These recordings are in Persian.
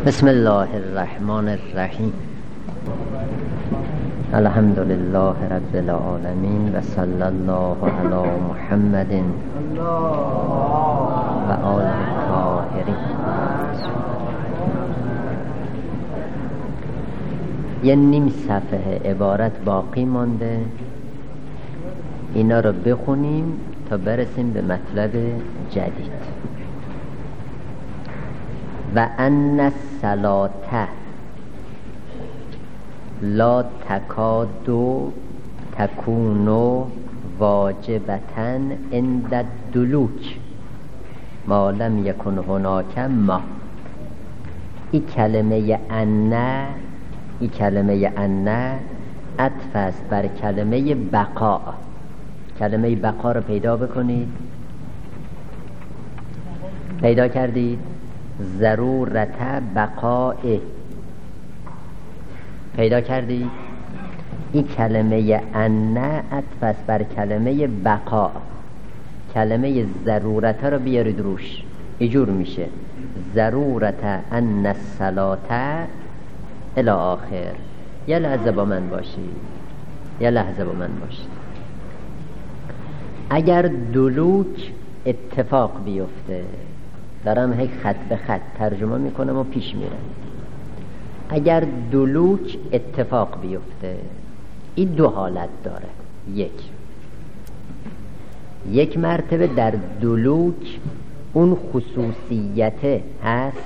بسم الله الرحمن الرحیم. الحمد لله رب العالمین و صلی الله علی محمد و آل الطاهرین. یه نیم صفحه عبارت باقی مانده، اینا رو بخونیم تا برسیم به مطلب جدید. و ان الصلاة لا تکاد تکون واجبة عند الدلوک ما لم یکن هناک ما. این کلمه ان عطف است بر کلمه بقا. کلمه بقا رو پیدا بکنید. پیدا کردید؟ ضرورت بقائه پیدا کردی؟ این کلمه ان عطف است بر کلمه بقا. کلمه ضرورت رو بیارید روش، اینجور میشه ضرورت ان الصلاة الی آخر. یه لحظه با من باشید. اگر دلوک اتفاق بیفته، دارم هی خط به خط ترجمه میکنم و پیش میرم. اگر دلوک اتفاق بیفته، این دو حالت داره. یک مرتبه در دلوک اون خصوصیت هست.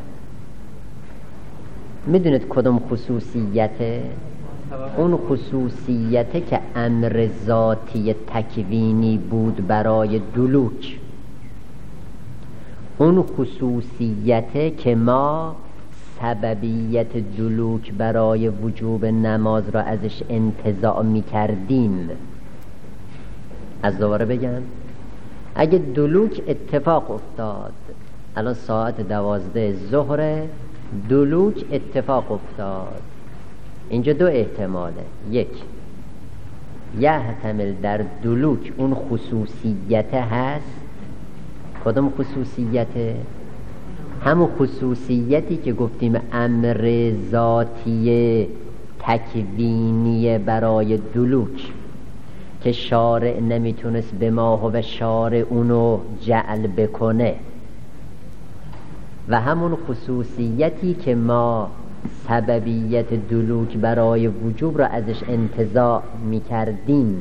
میدونید کدوم خصوصیته؟ اون خصوصیته که امر ذاتی تکوینی بود برای دلوک. اون خصوصیته که ما سببیت دلوک برای وجوب نماز را ازش انتزاع می کردیم. از دوباره بگم، اگه دلوک اتفاق افتاد، الان ساعت 12 ظهر، دلوک اتفاق افتاد، اینجا دو احتماله. یک، یحتمل در دلوک اون خصوصیت هست. کدوم خصوصیته؟ همون خصوصیتی که گفتیم امر ذاتی تکوینی برای دلوک که شارع نمیتونست به ما و شارع اونو جعل بکنه، و همون خصوصیتی که ما سببیت دلوک برای وجوب را ازش انتزاع میکردیم.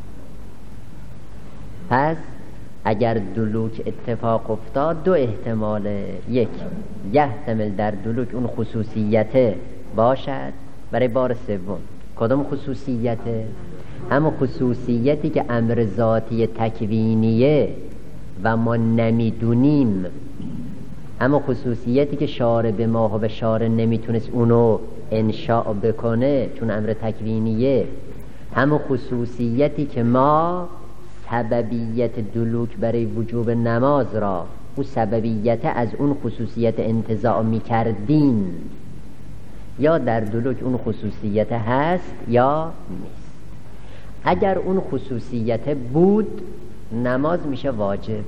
پس اگر دلوک اتفاق افتاد، دو احتماله. یک، یحتمل در دلوک اون خصوصیت باشد. برای بار سوم، کدام خصوصیته؟ همون خصوصیتی که امر ذاتی تکوینیه و ما نمیدونیم، همون خصوصیتی که شارع به ما و شارع نمیتونست اونو انشاء بکنه چون امر تکوینیه. همون خصوصیتی که ما سببیت دلوک برای وجوب نماز را، او سببیت از اون خصوصیت انتزاع می کردیم. یا در دلوک اون خصوصیت هست یا نیست. اگر اون خصوصیت بود، نماز میشه واجب.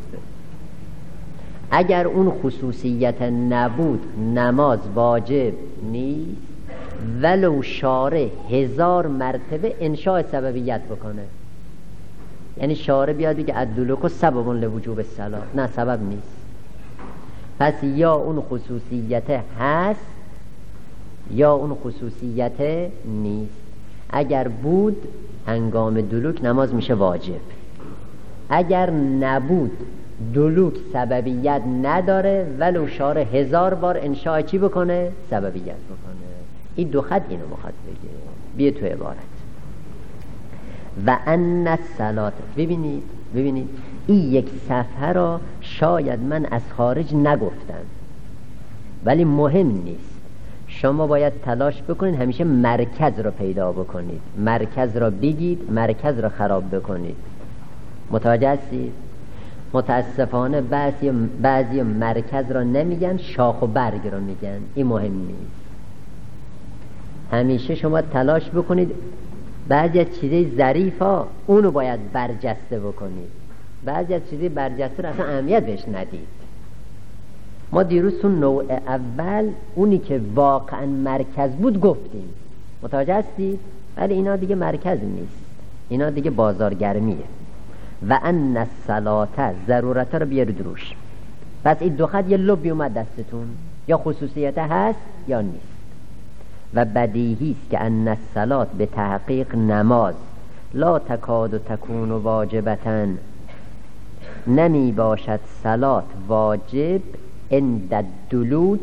اگر اون خصوصیت نبود، نماز واجب نیست، ولو شارع 1000 مرتبه انشاء سببیت بکنه. یعنی شارع بیاد بگه الدلوک سبب لوجوب الصلاة، نه سبب نیست. پس یا اون خصوصیت هست یا اون خصوصیت نیست. اگر بود، هنگام دلوک نماز میشه واجب. اگر نبود، دلوک سببیت نداره، ولو شارع 1000 بار انشاء چی بکنه؟ سببیت بکنه. این دو خط اینو مخاطب بگه. بیا تو عبارت و ان الصلاة. ببینید این یک صفحه را شاید من از خارج نگفتم، ولی مهم نیست. شما باید تلاش بکنید همیشه مرکز را پیدا بکنید، مرکز را بگید، مرکز را خراب بکنید. متوجه هستید؟ متاسفانه بعضی مرکز را نمیگن، شاخ و برگ را میگن. این مهم نیست. همیشه شما تلاش بکنید بعضی از چیزای ظریفا اونو باید برجسته بکنید، بعضی از چیزای برجسته رو اصلا اهمیت بهش ندید. ما دیروز تو نوع اول اونی که واقعا مرکز بود گفتیم، متوجه هستی؟ ولی اینا دیگه مرکز نیست، اینا دیگه بازارگرمیه. و ان الصلاه ضرورت رو بیارید روش. پس این دو خط یه لبی اومد دستتون، یا خصوصیت هست یا نیست. و بدیهی است که ان الصلاه به تحقیق نماز لا تکاد تکون واجبتا، نمی باشد صلات واجب عند الدلوک،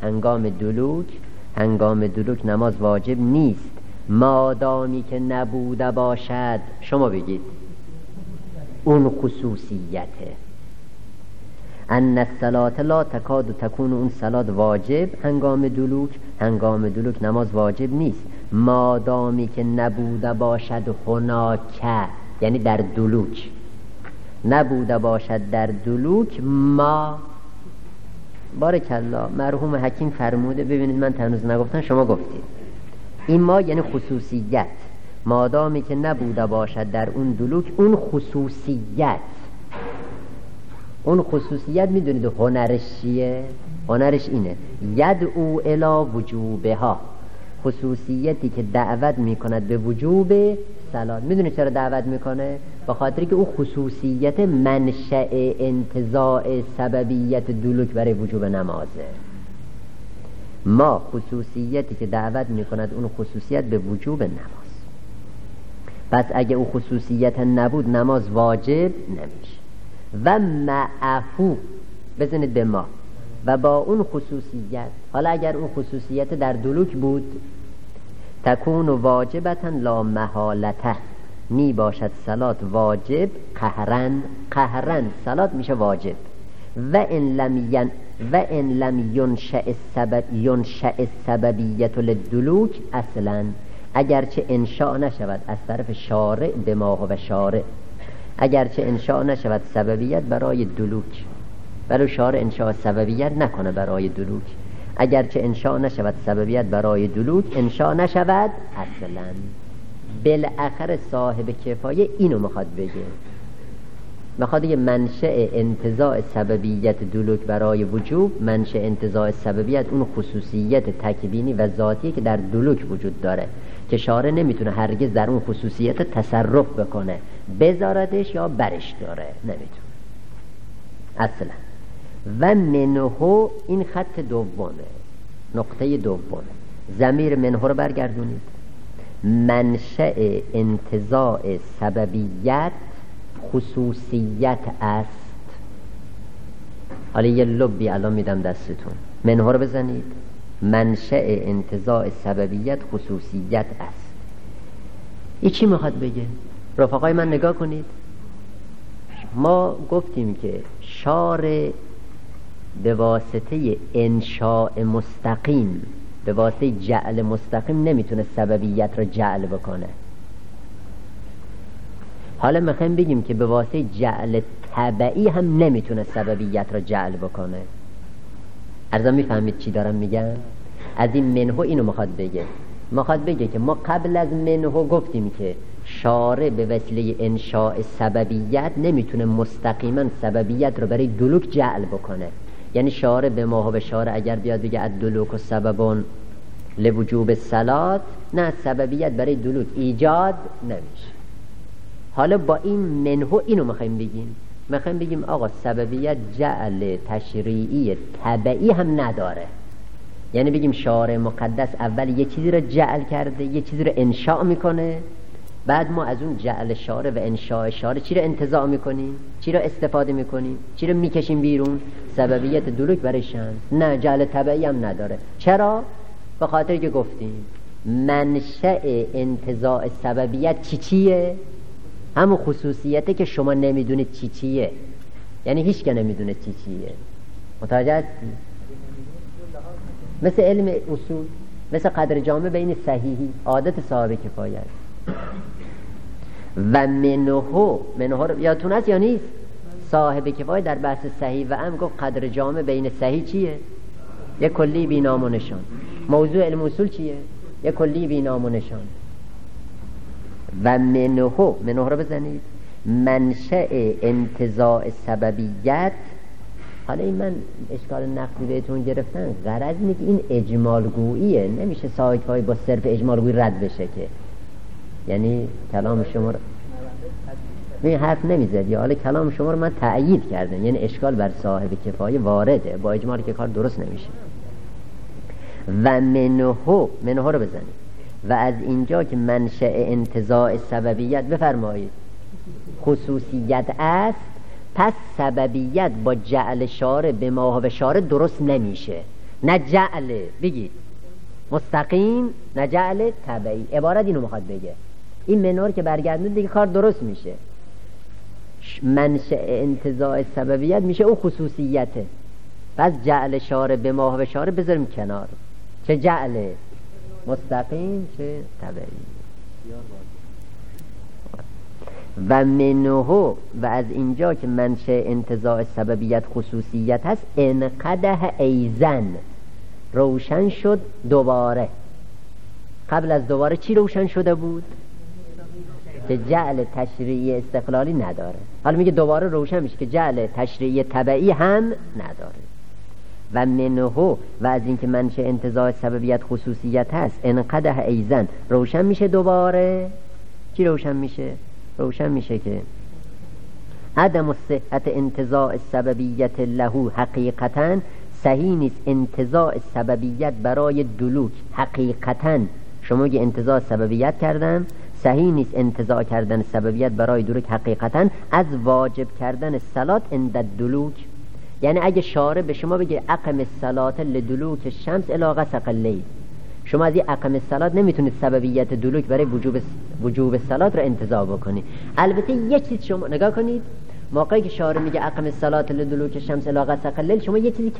هنگام دلوک نماز واجب نیست، مادامی که نبوده باشد. شما بگید اون خصوصیته. ان الصلاه لا تکاد تکون، اون صلات واجب هنگام دلوک نماز واجب نیست، مادامی که نبوده باشد هناکه، یعنی در دلوک نبوده باشد. در دلوک ما بارک الله مرحوم حکیم فرموده، ببینید من تنوز نگفتم شما گفتید، این ما یعنی خصوصیت، مادامی که نبوده باشد در اون دلوک اون خصوصیت میدونید هنرش چیه؟ هنرش اینه یدعو الی وجوبها، خصوصیتی که دعوت میکند به وجوب صلات. میدونید چرا دعوت میکنه؟ به خاطری که اون خصوصیت منشأ انتزاع سببیت دلوک برای وجوب نمازه. ما خصوصیتی که دعوت میکند اون خصوصیت به وجوب نماز، پس اگه اون خصوصیت نبود نماز واجب نمیشه. و معفو بزنید به ما، و با اون خصوصیت، حالا اگر اون خصوصیت در دلوک بود، تکون واجبتا لا محالته، می باشد صلات واجب قهرن صلات میشه واجب. و ان لم ینشأ السببیت للدلوک اصلا، اگرچه انشاء نشود از طرف شارع به ما و شارع، اگرچه انشاء نشود سببیت برای دلوک، برای شارع انشاء سببیت نکنه برای دلوک، اگرچه انشاء نشود سببیت برای دلوک، انشاء نشود اصلا. بالاخره صاحب کفایه اینو میخواد بگه، میخواد یه منشأ انتزاع سببیت دلوک برای وجوب، منشأ انتزاع سببیت اون خصوصیت تکوینی و ذاتی که در دلوک وجود داره که شارع نمیتونه هرگز در اون خصوصیت تصرف بکنه، بذاردش یا برش داره، نمیتونه اصلا. و منهو، این خط دومه، نقطه دومه، ضمیر منهو رو برگردونید. منشأ انتزاع سببیت خصوصیت است. حالا یه لبی الان میدم دستتون، منهو رو بزنید. منشأ انتزاع سببیت خصوصیت است. این چی میخواد بگه؟ رفقای من نگاه کنید، ما گفتیم که شارع به واسطه انشاء مستقیم، به واسطه جعل مستقیم نمیتونه سببیت رو جعل بکنه. حالا میخوایم بگیم که به واسطه جعل تبعی هم نمیتونه سببیت رو جعل بکنه. ارزا میفهمید چی دارم میگم؟ از این منهو اینو میخواد بگه که ما قبل از منهو گفتیم که شارع به وسیله انشاء سببیت نمیتونه مستقیما سببیت رو برای دلوک جعل بکنه. یعنی شارع به ما و به شارع اگر بیاد بگه الدلوک و سببون لوجوب الصلات، نه، سببیت برای دلوک ایجاد نمیشه. حالا با این منهو اینو میخوایم بگیم آقا سببیت جعل تشریعی تبعی هم نداره. یعنی بگیم شارع مقدس اول یه چیزی رو جعل کرده، یه چیزی رو انشاء میکنه، بعد ما از اون جعل شارع و انشاء شارع چی رو انتزاع میکنیم، چی رو استفاده میکنیم، چی رو میکشیم بیرون؟ سببیت دلوک برای شمس. نه، جعل تبعی هم نداره. چرا؟ به خاطر که گفتیم منشأ انتزاع سببیت چیه؟ همون خصوصیته که شما نمیدونید چیه. یعنی هیچ که نمیدونه چیه. متوجه هستی؟ مثل علم اصول، مثل قدر جامع بین صحیحی، عادت صاحب کفایت. و منهو یادتون هست یا نیست؟ صاحب کفایت در بحث صحیح و ام گفت قدر جامع بین صحیح چیه؟ یک کلی بی نام و نشان. موضوع علم اصول چیه؟ یک کلی بی نام و نشان. و منهو رو بزنید. منشأ انتزاع سببیت حالا این من اشکال نقدی بهتون گرفتن، غرض اینه که این اجمالگوییه، نمیشه سایت‌های با صرف اجمالگویی رد بشه که، یعنی کلام شما رو این حرف نمیزد یا حالا کلام شما رو من تأیید کردم، یعنی اشکال بر صاحب کفایه وارده، با اجمالی که کار درست نمیشه. و منهو رو بزنید. و از اینجا که منشأ انتزاع سببیت بفرمایید خصوصیت است، پس سببیت با جعل شارع به ما و شارع درست نمیشه. نه جعل بگید مستقیم، نه جعل تبعی. عبارت اینو میخواد بگه، این منور که برگردون دیگه کار درست میشه. منشأ انتزاع سببیت میشه اون خصوصیته، پس جعل شارع به ما و شارع بذاریم کنار، چه جعل مستقیم چه تبعی. و منهو و از اینجا که منشأ انتزاع سببیت خصوصیت هست، انقدح ایزن روشن شد دوباره. قبل از دوباره چی روشن شده بود؟ که جعل تشریعی استقلالی نداره. حالا میگه دوباره روشن میشه که جعل تشریعی تبعی هم نداره. و منهو و از اینکه منشأ انتزاع سببیت خصوصیت هست، انقدح ایزن روشن میشه دوباره. چی روشن میشه؟ روشن میشه که عدم صحت انتزاع سببیت له حقیقتاً صحیح نیست. انتزاع سببیت برای دلوک حقیقتاً، شما میگه انتزاع سببیت کردم، صحیح نیست انتزاع کردن سببیت برای دلوک حقیقتاً از واجب کردن صلات عند الدلوک. یعنی اگه شارع به شما بگه اقم الصلاة لدلوک الشمس الی غسق اللیل، شما از این اقم الصلاة نمیتونید سببیت دلوک برای وجوب الصلاة رو انتزاع بکنید. البته یه چیز شما نگاه کنید، موقعی که شارع میگه اقم الصلاة لدلوک الشمس الی غسق اللیل، شما یه چیزی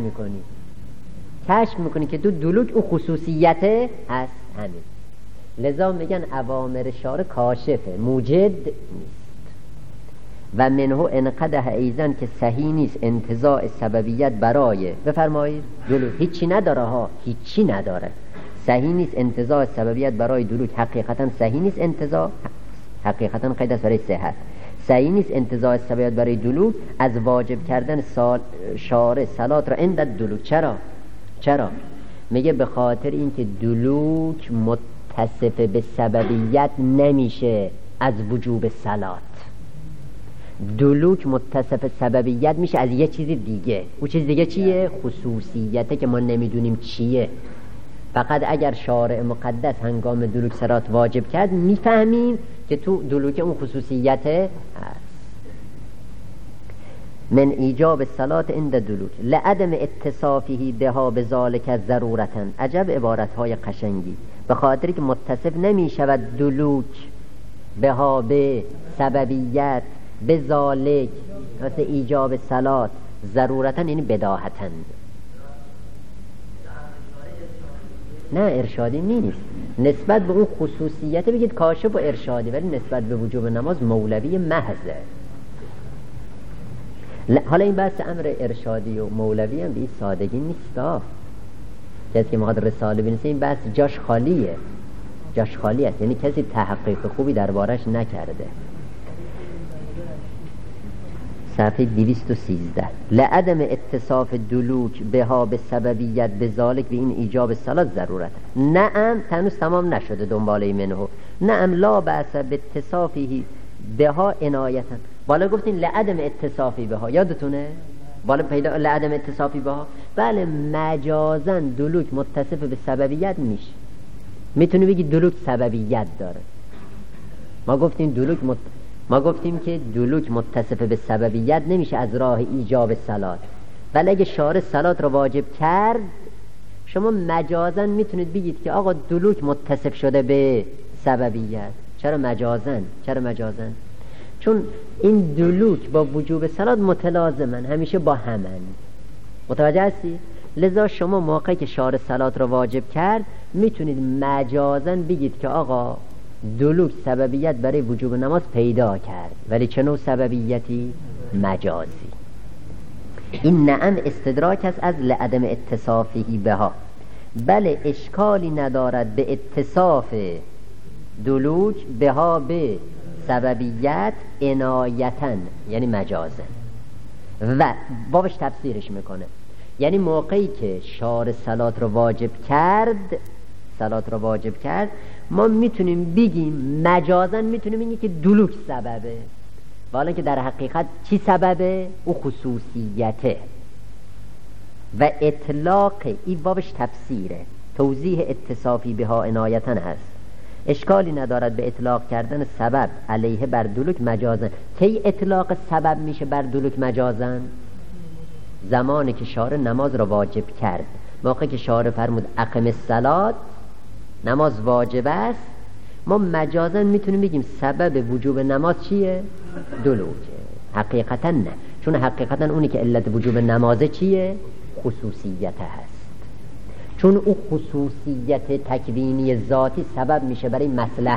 کشف میکنید که تو دلوک اون خصوصیت هست همین. لذا میگن اوامر شارع کاشفه، موجد نیست. و منهو انقدح ایزن که صحیح نیست انتزاع سببیت برای بفرمایید دلوک، هیچی نداره ها، هیچی نداره. صحیح نیست انتزاع سببیت برای دلوک حقیقتا، صحیح نیست انتزاع حقیقتا قید است برای صحت، صحیح نیست انتزاع سببیت برای دلوک از واجب کردن شارع صلات را عند الدلوک. چرا؟ میگه به خاطر اینکه دلوک متصف به سببیت نمیشه از وجوب صلات. دلوک متصف سببیت میشه از یه چیز دیگه. اون چیز دیگه چیه؟ خصوصیته که ما نمیدونیم چیه. فقط اگر شارع مقدس هنگام دلوک صلات واجب کرد میفهمیم که تو دلوک اون خصوصیت هست. من ایجاب صلات عند دلوک لعدم اتصافه بها بذالک ضرورتا. عجب عبارتهای قشنگی. به خاطری که متصف نمیشود دلوک بها به سببیت به ذالک واسه ایجاب صلات ضرورتا، یعنی بداهتا. نه ارشادی نیست، نسبت به اون خصوصیت بگید کاشف و ارشادی، ولی نسبت به وجوب نماز مولوی محضه. حالا این بحث امر ارشادی و مولوی هم به این سادگی نیستا. کسی که میخواد رساله بنویسه این بحث جاش خالیه، جاش خالی است، یعنی کسی تحقیق خوبی دربارش نکرده. صفحه 213 لعدم اتصاف دلوک بها به سببیت به ذالک به این ایجاب صلات ضرورت. نعم تنوس تمام نشده دنباله منهو. نعم لا بأس به اتصافی بها عنایتا. بالا گفتین لعدم اتصافی بها، یادتونه؟ بالا پیدا لعدم اتصافی بها. بله مجازاً دلوک متصف به سببیت میشه. میتونی بگی دلوک سببیت داره. ما گفتیم که دلوک متصف به سببیت نمیشه از راه ایجاب صلات، ولی اگه شارع صلات رو واجب کرد شما مجازاً میتونید بگید که آقا دلوک متصف شده به سببیت. چرا مجازاً؟ چون این دلوک با وجوب صلات متلازمن، همیشه با همن. متوجه هستی؟ لذا شما موقعی که شارع صلات رو واجب کرد میتونید مجازاً بگید که آقا دلوک سببیت برای وجوب نماز پیدا کرد، ولی چه نوع سببیتی؟ مجازی. این نعم استدراک است از لعدم اتصافی بها. بله اشکالی ندارد به اتصاف دلوک بها به سببیت عنایتن، یعنی مجازن. و بابش تفسیرش میکنه. یعنی موقعی که شارع صلات رو واجب کرد ما میتونیم بگیم مجازن میتونیم بگیم که دلوک سببه، حالا که در حقیقت چی سببه؟ او خصوصیته و اطلاق این بابش تفسیره، توضیح اتصافی بها عنایتن هست. اشکالی ندارد به اطلاق کردن سبب علیه بر دلوک مجازن. کی اطلاق سبب میشه بر دلوک مجازن؟ زمانی که شارع نماز را واجب کرد، موقعی که شارع فرمود اقم الصلاة، نماز واجب است، ما مجازن میتونیم بگیم سبب وجوب نماز چیه؟ دلوکه. حقیقتا نه، چون حقیقتا اونی که علت وجوب نماز چیه؟ خصوصیت هست. چون او خصوصیت تکوینی ذاتی سبب میشه برای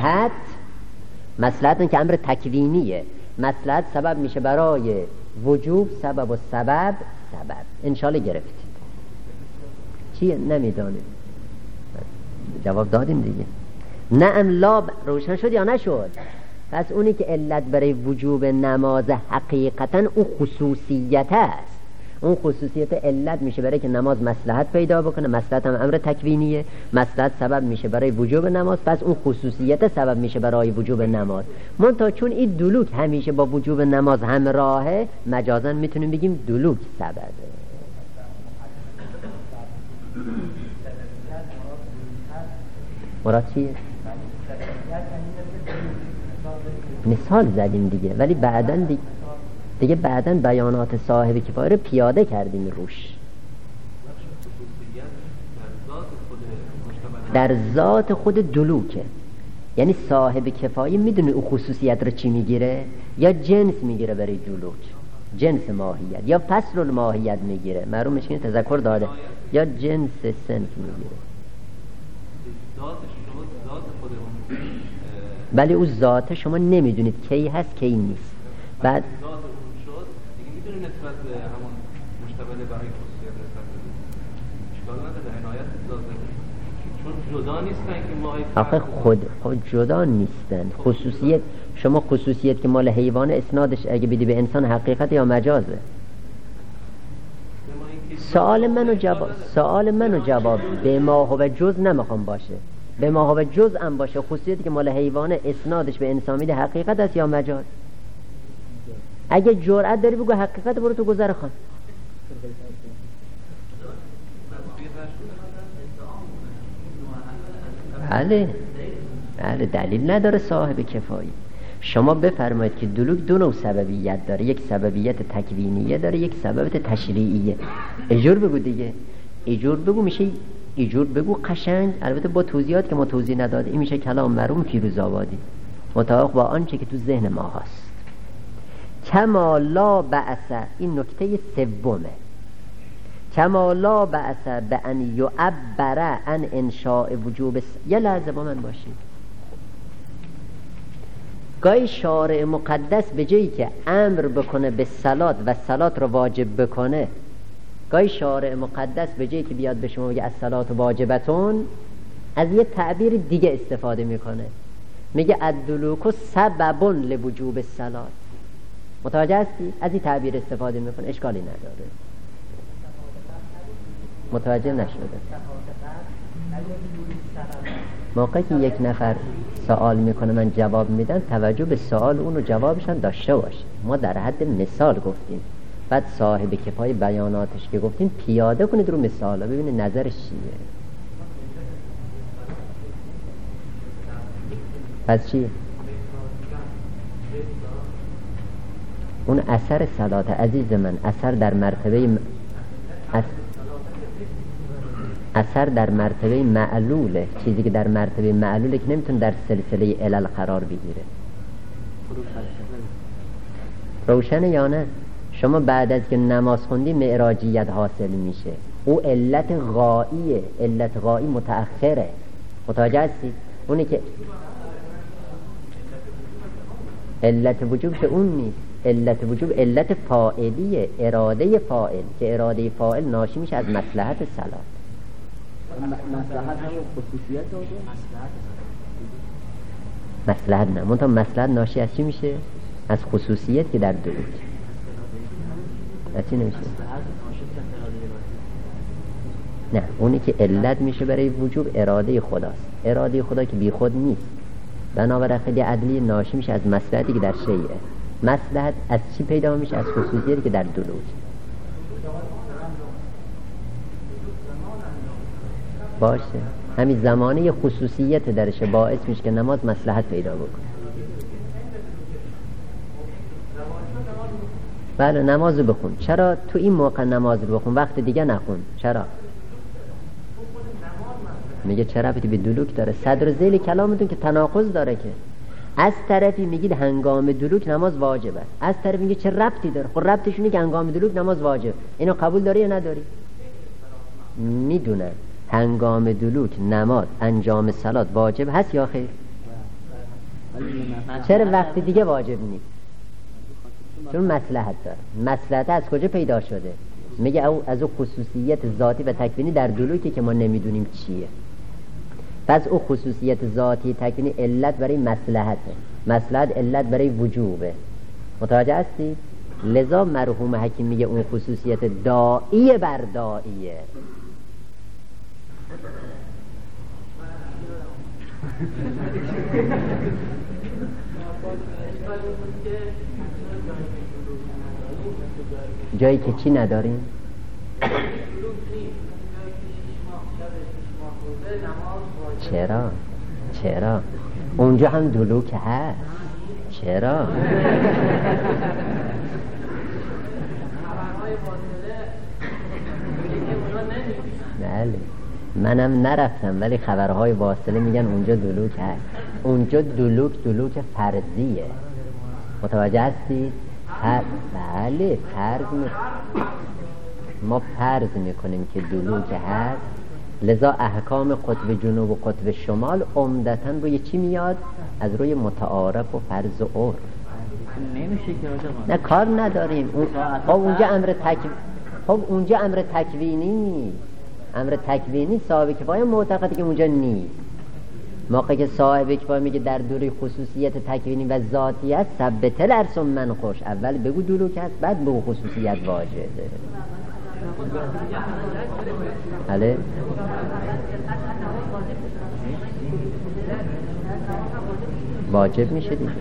مصلحت که امر تکوینیه، مصلحت سبب میشه برای وجوب، سبب و سبب انشالله گرفتید. چیه؟ نمیدانیم. جواب دادیم دیگه. نعم لا روشن شد یا نشد؟ پس اونی که علت برای وجوب نماز حقیقتا اون خصوصیت است. اون خصوصیت علت میشه برای که نماز مصلحت پیدا بکنه، مصلحت هم امر تکوینیه، مصلحت سبب میشه برای وجوب نماز، پس اون خصوصیت سبب میشه برای وجوب نماز. منتها چون این دلوک همیشه با وجوب نماز همراهه، مجازن میتونیم بگیم دلوک سببه. مراد چیه؟ مثال زدیم دیگه، ولی دیگه بعداً بیانات صاحب کفایه رو پیاده کردیم روش. در ذات خود دلوکه، یعنی صاحب کفایه میدونه او خصوصیت رو چی میگیره؟ یا جنس میگیره برای دلوک، جنس ماهیت، یا فصل الماهیت میگیره، معلوم میشه که تذکر داده، یا جنس سنف میگیره. ولی او ذات شما نمیدونید کی هست کی نیست. بعد ذات اون شد دیگه میدونید نسبت به همون مشتمل برای خصوصیت نسبت اشکال نداره، عنایت لازم، چون جدا نیستن که ماهی آخه خود جدا نیستن. خصوصیت شما خصوصیت که مال حیوان اسنادش اگه بدی به انسان حقیقت یا مجازه؟ سوال منو جواب به ما هو جز نمیخوام باشه، به ما هو جز هم باشه. خصوصیتی که مال حیوان اسنادش به انسان میده حقیقت است یا مجاز؟ اگه جرأت داری بگو حقیقت، برو تو گذر خان. بله دلیل نداره صاحب کفایی. شما بفرمایید که دلوک دو نوع سببیت داره، یک سببیت تکوینیه داره، یک سببیت تشریعیه. ایجور بگو دیگه، ایجور بگو میشه، ایجور بگو قشنگ، البته با توضیحات که ما توضیح نداده، این میشه کلام مرحوم فیروزآبادی مطابق با آنچه که تو ذهن ما هست. کما لا بأس، این نکته سومه، کما لا بأس به ان یعبر عن انشاء وجوب یه لحظه با من باشید. گاهی شارع مقدس به جایی که امر بکنه به صلات و صلات رو واجب بکنه، گاهی شارع مقدس به جایی که بیاد به شما بگه الصلاة واجبتون، از یه تعبیر دیگه استفاده میکنه، میگه الدلوک سبب لوجوب الصلاة. متوجه هستی؟ از این تعبیر استفاده میکنه، اشکالی نداره. متوجه نشده؟ موقعی که یک نفر سوال میکنه من جواب میدم، توجه به سوال اون و جوابشان داشته باشه. ما در حد مثال گفتیم، بعد صاحب کفایه بیاناتش که گفتیم پیاده کنید رو مثال، ببینید نظرش چیه. پس چیه؟ اون اثر صلات عزیز من، اثر در مرتبه معلوله. چیزی که در مرتبه معلوله که نمیتونه در سلسله علل قرار بگیره. روشنه یا نه؟ شما بعد از که نماز خوندی معراجیت حاصل میشه، او علت غائیه، علت غایی متأخره. متوجه هستی؟ اونی که علت وجوب که اون نیست، علت وجوب علت فاعلیه، اراده فاعل، که اراده فاعل ناشی میشه از مصلحت صلات. مصلحت هم خصوصیت داره؟ مصلحت نه، منتها مصلحت ناشی از چی میشه؟ از خصوصیت که در دلوک. چی نمیشه؟ نه، اونی که علت میشه برای وجوب اراده خداست. اراده خدا که بی خود نیست، بنابراین خیلی عدلی ناشی میشه از مصلحتی که در شیعه. مصلحت از چی پیدا میشه؟ از خصوصیتی که در دلوک باشه. همین زمانه خصوصیت درش باعث میشه که نماز مصلحت پیدا بکنه. بله نمازو بخون. چرا تو این موقع نماز رو بخون وقت دیگه نخون؟ چرا؟ میگه چرا ربطی به دلوک داره؟ صدر ذیل کلامتون که تناقض داره که از طرفی میگید هنگام دلوک نماز واجب است، از طرفی میگه چه ربطی داره؟ خب ربطش اینه که هنگام دلوک نماز واجب. اینو قبول داری یا نداری؟ میدونن هنگام دلوک نماز انجام صلات واجب هست یا خیر؟ چرا وقت دیگه واجب نیست؟ چون مصلحت داره. مصلحت از کجا پیدا شده؟ میگه او از او خصوصیت ذاتی و تکوینی در دلوکی که ما نمیدونیم چیه. پس او خصوصیت ذاتی تکوینی علت برای مصلحته، مصلحت علت برای وجوبه. متوجه هستی؟ لذا مرحوم حکیم میگه اون خصوصیت داعیه بر داعیه. جایی که چی نداریم؟ چرا؟ اونجا هم دلوک هست. چرا؟ بله منم نرفتم ولی خبرهای واصله میگن اونجا دلوک هست. اونجا دلوک فرضیه. متوجه هستی؟ بله ما فرض میکنیم که دلوک هست، لذا احکام قطب جنوب و قطب شمال عمدتاً روی چی میاد؟ از روی متعارف و فرض و عرف. نمیشه که نه کار نداریم. اونجا امر تکوینی نیست. امر تکوینی صاحب کفایه معتقده که اونجا نیست. موقعی که صاحب کفایه میگه در دوره خصوصیت تکوینی و ذاتی است، ثبت لرسم من خوش، اول بگو دلوک هست بعد بگو خصوصیت واجده. بله واجب میشه دیگه.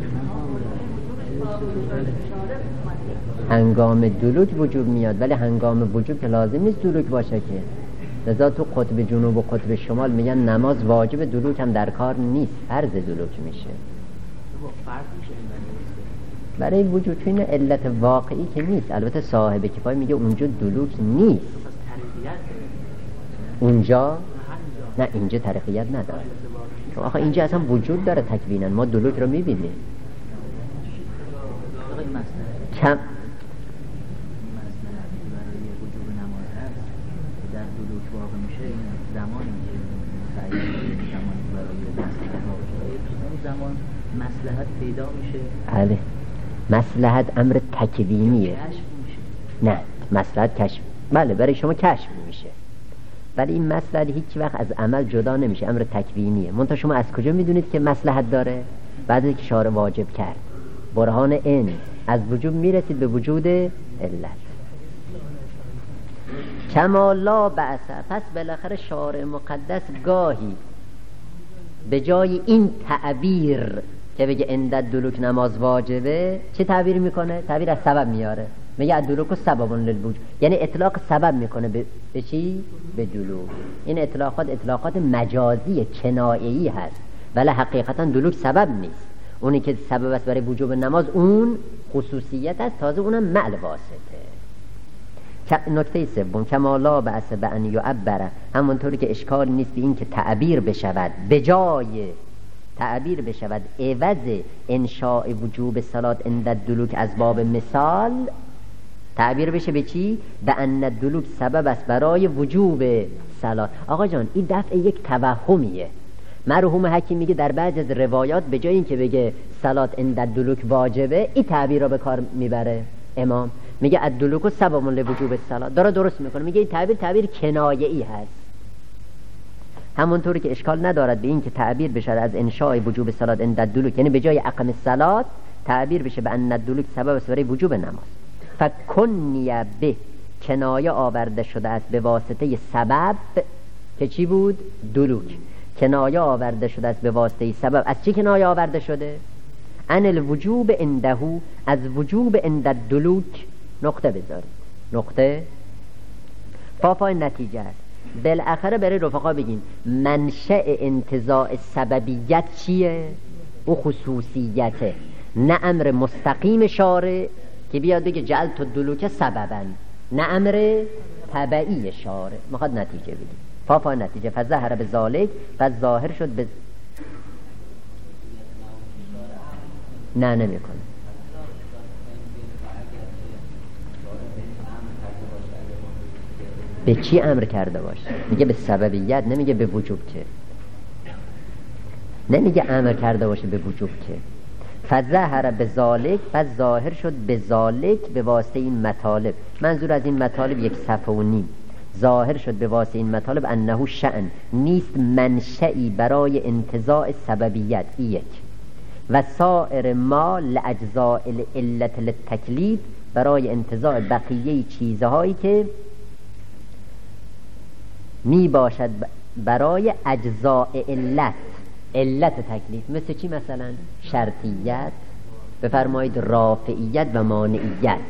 هنگام دلوک وجوب میاد ولی هنگام وجوب که لازم نیست دلوک باشه که. لذا تو قطب جنوب و قطب شمال میگن نماز واجب، دلوک هم در کار نیست، فرض دلوک میشه. برای وجود این علت واقعی که نیست. البته صاحب کفایه میگه اونجا دلوک نیست. اونجا نه، اینجا ترقیت نداره. آخه اینجا اصلا وجود داره تکوینا، ما دلوک رو میبینیم. کم مصلحت پیدا میشه. بله مصلحت امر تکوینیه. نه مصلحت کشف. بله برای شما کشف میشه ولی این مصلحت هیچ وقت از عمل جدا نمیشه، امر تکوینیه. منتها شما از کجا میدونید که مصلحت داره؟ بعد از اینکه شارع واجب کرد برهان این از وجود میرسید به وجود علت. کما لا بأس، پس بالاخره شارع مقدس گاهی به جای این تعبیر که بگه اندد دلوک نماز واجبه چه تعبیر میکنه؟ تعبیر از سبب میاره. میگه الدلوک سبب للوجوب، یعنی اطلاق سبب میکنه به چی؟ به دلوک. این اطلاقات مجازی کنایه‌ای هست ولی حقیقتا دلوک سبب نیست. اونی که سبب است برای وجوب نماز اون خصوصیت است، تازه اونم معل واسطه. نکته سوم کما لا بأس بأن یعبر، همونطوری که اشکال نیست به این که تعبیر بشود به جای تعبیر بشود عوض انشاء وجوب صلات عند الدلوک از باب مثال، تعبیر بشه به چی؟ به ان الدلوک سبب است برای وجوب صلات. آقا جان این دفع یک توهمیه. مرحوم حکیم میگه در بعضی از روایات به جای اینکه بگه صلات عند الدلوک واجبه، این تعبیر رو به کار میبره امام. میگه الدلوک سبب لوجوب الصلات، داره درست میکنه. میگه این تعبیر کنایه‌ای هست. همونطوری که اشکال ندارد به این که تعبیر بشه از انشاء وجوب صلات عند الدلوک، یعنی به جای اقم الصلات تعبیر بشه به ان الدلوک سبب است برای وجوب نماز. فکنی به کنایه آورده شده است به واسطه سبب که چی بود؟ دلوک. کنایه آورده شده است به واسطه سبب. از چی کنایه آورده شده؟ ان الوجوب عنده، از وجوب عند الدلوک نقطه بذارید. نقطه فافای نتیجه است. بالاخره برای رفقا بگین منشأ انتزاع سببیت چیه؟ او خصوصیته، نه امر مستقیم شارع که بیاد بگه جعلت الدلوک سببا، نه امر تبعی شارع. میخواد نتیجه بگی. فافای نتیجه فظهر به ذالک، پس ظاهر شد به نه نمیکنه. به چی امر کرده باشه؟ میگه به سببیت، نمیگه به وجوب که، نمیگه امر کرده باشه به وجوب که. فظهر به ذالک، پس ظاهر شد به ذالک به واسطه این مطالب. منظور از این مطالب 1.5 صفحه. ظاهر شد به واسطه این مطالب انه شأن نیست منشئی برای انتزاع سببیت. یک و سائر ما لاجزاء العلت للتکلیف، برای انتزاع بقیه چیزهایی که می باشد برای اجزاء علت تکلیف. مثل چی مثلا؟ شرطیت، بفرمایید رافعیت و مانعیت.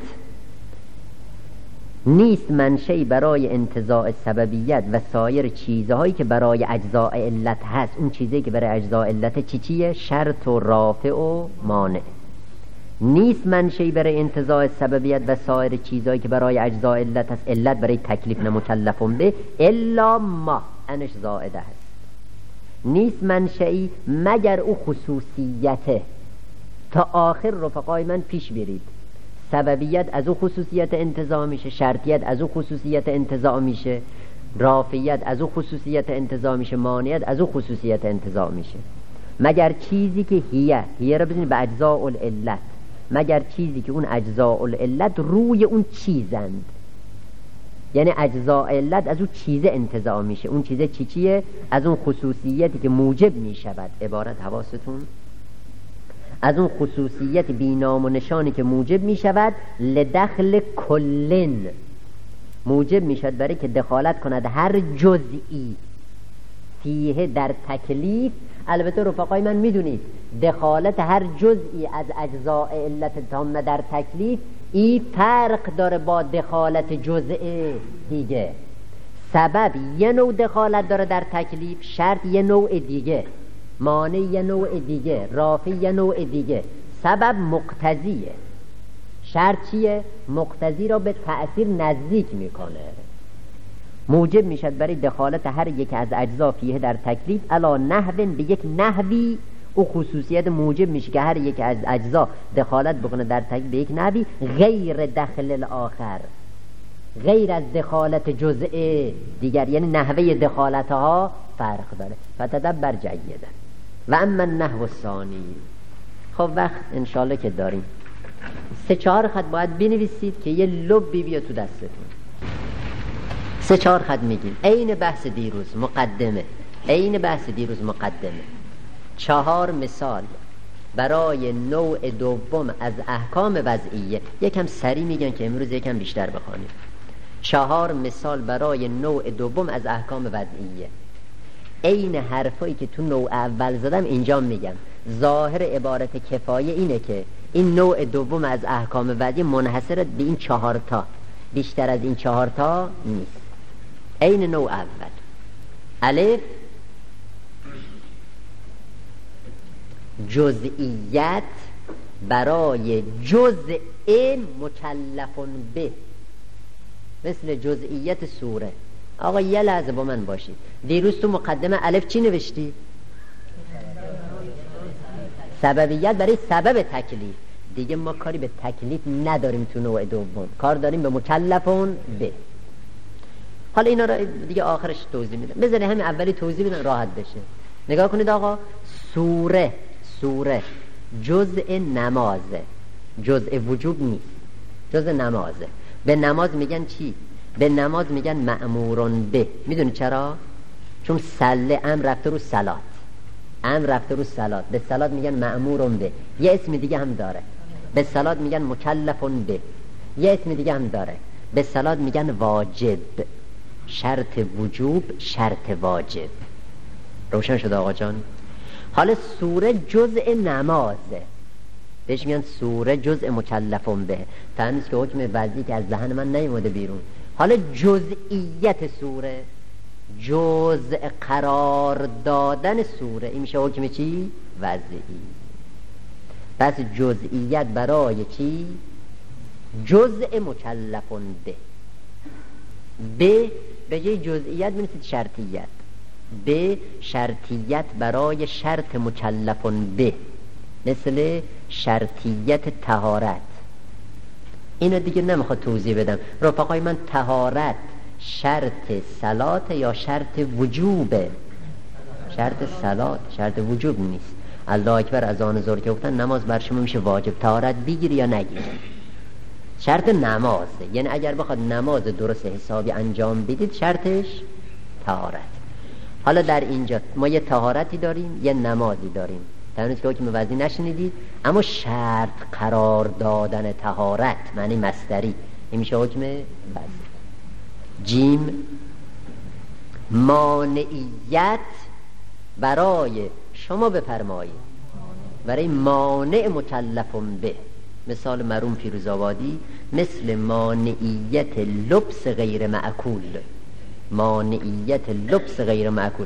نیست منشئی برای انتزاع سببیت و سایر چیزهایی که برای اجزاء علت هست. اون چیزی که برای اجزاء علت چیه؟ شرط و رافع و مانع. نیست منشئی برای انتزاع سببیت و سایر چیزهایی که برای اجزاء علت هست. علت برای تکلیف نمکلفون به الا ما انش زائده هست. نیست منشئی مگر او خصوصیته. تا آخر رفقای من پیش برید. سببیت از او خصوصیت انتزاع میشه، شرطیت از او خصوصیت انتزاع میشه، رافعیت از او خصوصیت انتزاع میشه، مانعیت از او خصوصیت انتزاع میشه. مگر چیزی که هیه را بزنید به اجزاء العلت، مگر چیزی که اون اجزاء العلت روی اون چیزند، یعنی اجزاء علت از اون چیزه انتزاع میشه. اون چیزه چیه؟ از اون خصوصیتی که موجب میشود. عبارت حواستون، از اون خصوصیت بینام و نشانی که موجب میشود لدخل کلن، موجب میشود برای که دخالت کند هر جزئی فیه در تکلیف. البته رفقای من میدونید دخالت هر جزئی از اجزاء علت تامه در تکلیف این فرق داره با دخالت جزء دیگه. سبب یه نوع دخالت داره در تکلیف، شرط یه نوع دیگه، مانع یه نوع دیگه، رافع یه نوع دیگه. سبب مقتضیه، شرط چیه؟ مقتضی را به تأثیر نزدیک میکنه، موجب میشد برای دخالت هر یک از اجزا فیه در تکلیف علا نحوین، به یک نحوی. او خصوصیت موجب میشه که هر یک از اجزا دخالت بکنه در تکلیف به یک نحوی غیر دخل الاخر، غیر از دخالت جزء دیگر، یعنی نحوه دخالتها فرق داره. فتدبر جیدا. و اما النحو الثانی. خب وقت انشالله که داریم 3-4 خط باید بنویسید که یه لبی بیا تو دستتون. 3-4 خط میگیم عین بحث دیروز مقدمه، عین بحث دیروز مقدمه. 4 مثال برای نوع دوم از احکام وضعیه. یکم سریع میگن که امروز یکم بیشتر بخوانیم. 4 مثال برای نوع دوم از احکام وضعیه. عین حرفایی که تو نوع اول زدم اینجا میگم. ظاهر عبارت کفایه اینه که این نوع دوم از احکام وضعیه منحصر به این 4 تا، بیشتر از این 4 تا نیست. عین نوع اول. الف جزئیت برای جزء مکلفون به، مثل جزئیت سوره. آقا یه لحظه با من باشید. دیروز تو مقدمه الف چی نوشتی؟ سببیت برای سبب تکلیف. دیگه ما کاری به تکلیف نداریم تو نوع دوم، کار داریم به مکلفون به. حالا اینا رو دیگه آخرش توضیح میدم. بذاری همین اولی توضیح بدم راحت بشه. نگاه کنید آقا، سوره جزء نمازه، جزء وجوب نیست، جزء نمازه. به نماز میگن چی؟ به نماز میگن مأمورون به. میدونی چرا؟ چون سله امر رفته رو صلات، امر رفته رو صلات. به صلات میگن مأمورون به. یه اسم دیگه هم داره، به صلات میگن مکلفون به. یه اسم دیگه هم داره، به صلاة میگن واجب، شرط وجوب، شرط واجب. روشن شد آقا جان؟ حالا سوره جزء نمازه، بهش میگن سوره جزء مکلفون به، تنیست که حکم وضعی که از دهن من نیومده بیرون. حالا جزئیت سوره، جزء قرار دادن سوره، این میشه حکم چی؟ وضعی. پس جزئیت برای چی؟ جزء مکلفون به به جای جزئیت بنویسید شرطیت، به شرطیت برای شرط مکلفون به، مثل شرطیت طهارت. اینو دیگه نمیخواد توضیح بدم رفقای من. طهارت شرط صلات یا شرط وجوبه؟ شرط صلات، شرط وجوب نیست. الله اکبر از آن ظهر که گفتن نماز بر شما میشه واجب، طهارت بگیری یا نگیری، شرط نمازه. یعنی اگر بخواد نماز درست حسابی انجام بدید شرطش طهارت. حالا در اینجا ما یه طهارتی داریم، یه نمازی داریم. تنیست که حکم وضعی نشنیدید، اما شرط قرار دادن طهارت معنی مصدری، این میشه حکم وضعی. جیم، مانعیت برای شما بفرمایید، برای مانع مکلفون به، مثال مرحوم فیروزآبادی، مثل مانعیت لبس غیر معقول. مانعیت لبس غیر معقول،